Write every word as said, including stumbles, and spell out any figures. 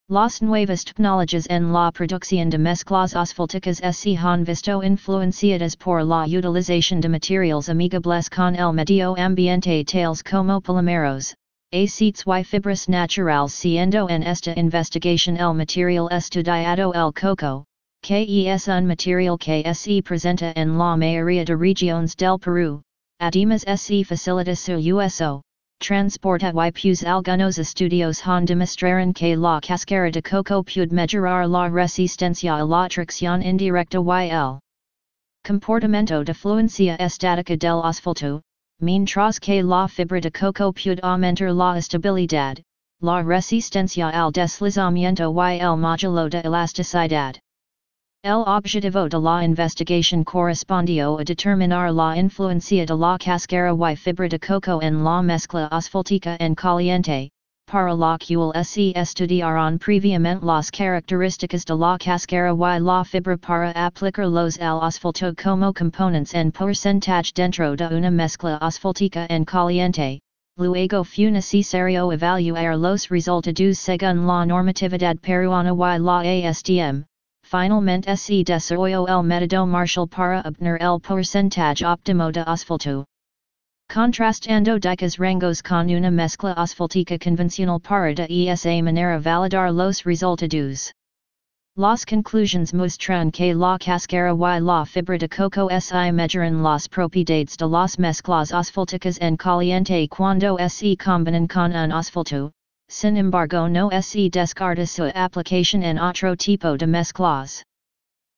Las nuevas tecnologías en la producción de mezclas asfálticas se han visto influenciadas por la utilización de materiales amigables con el medio ambiente tales como polímeros, aceites y fibras naturales, siendo en esta investigación el material estudiado el coco, que es un material que se presenta en la mayoría de regiones del Perú, además se facilita su uso. Transporta y pues algunos estudios han demostraron que la cáscara de coco puede mejorar la resistencia a la tracción indirecta y el comportamiento de fluencia estática del asfalto, mientras que la fibra de coco puede aumentar la estabilidad, la resistencia al deslizamiento y el módulo de elasticidad. El objetivo de la investigación correspondió a determinar la influencia de la cáscara y fibra de coco en la mezcla asfáltica en caliente, para lo cual se estudiaron previamente las características de la cáscara y la fibra para aplicarlos al asfalto como componentes en porcentaje dentro de una mezcla asfáltica en caliente. Luego fue necesario evaluar los resultados según la normatividad peruana y la A S T M. Finalmente se desarrolló el método Marshall para obtener el porcentaje óptimo de asfalto. Contrastando dicas rangos con una mezcla asfáltica convencional para de esa manera validar los resultados. Las conclusiones muestran que la cáscara y la fibra de coco se mejoran las propiedades de las mezclas asfálticas en caliente cuando se combinan con un asfalto. Sin embargo no se descarta su aplicación en otro tipo de mezclas.